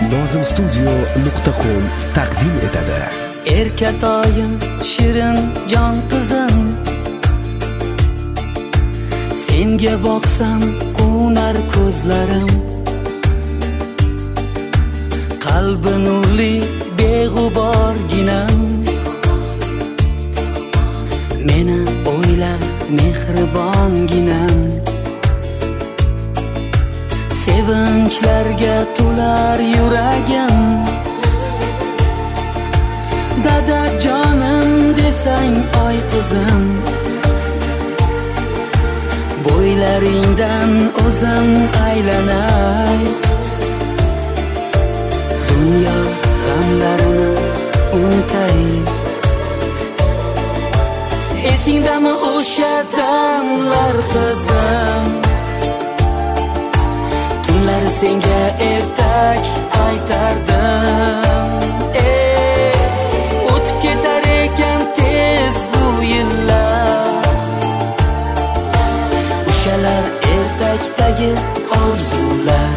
nozimstudio.com taqdim etadi. Erkatoyim, shirin jon qizim, senga boqsam qo'nar ko'zlarim, qalbi nurli beg'uborginam, meni o'ylar mehribonginam, sevinchlarga to'lar yuragim, dada jonim desang oy qizim, bo'ylaringdan o'zim aylanay, dunyo g'amlarini unutay. Esingdami o'sha damlar qizim, tunlar senga ertak aytardim. O'tib ketar ekan tez bu yillar, o'shalar ertakdagi orzular.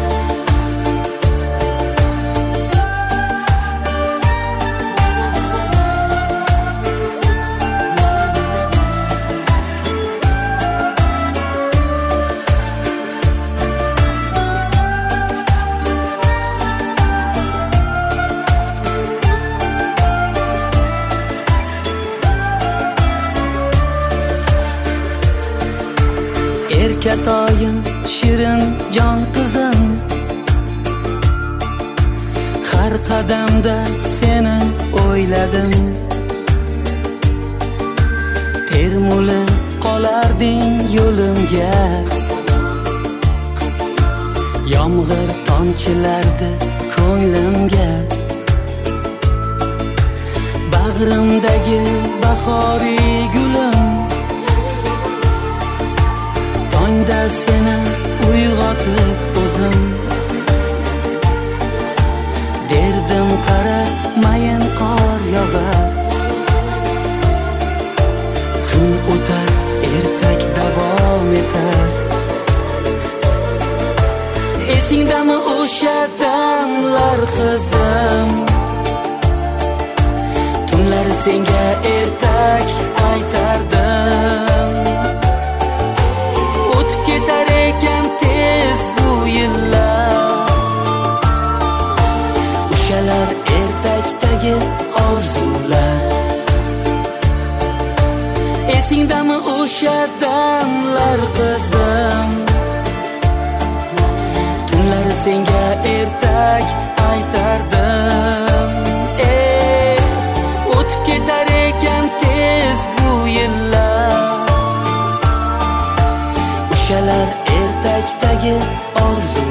Erkatoyim, shirin jon qizim, har qadamda seni o'yladim, termulib qolarding yo'limga, yomg'ir tomchilardi ko'nglimga, bag'rimdagi bahoriy gulim, tongda seni uyg'otib o'zim derdim, qara mayin qor yog'ar, tun o'tar ertak davom etar. Esingdami o'sha damlar qizim, tunlar senga ertak aytardim. Ketar ekan tez bu yillar, o'shalar ertakdagi orzular. Esingdami o'sha damlar qizim, tunlar senga ertak aytardim. O'tib ketar ekan tez bu yillar, o'shalar ertakdagi orzu.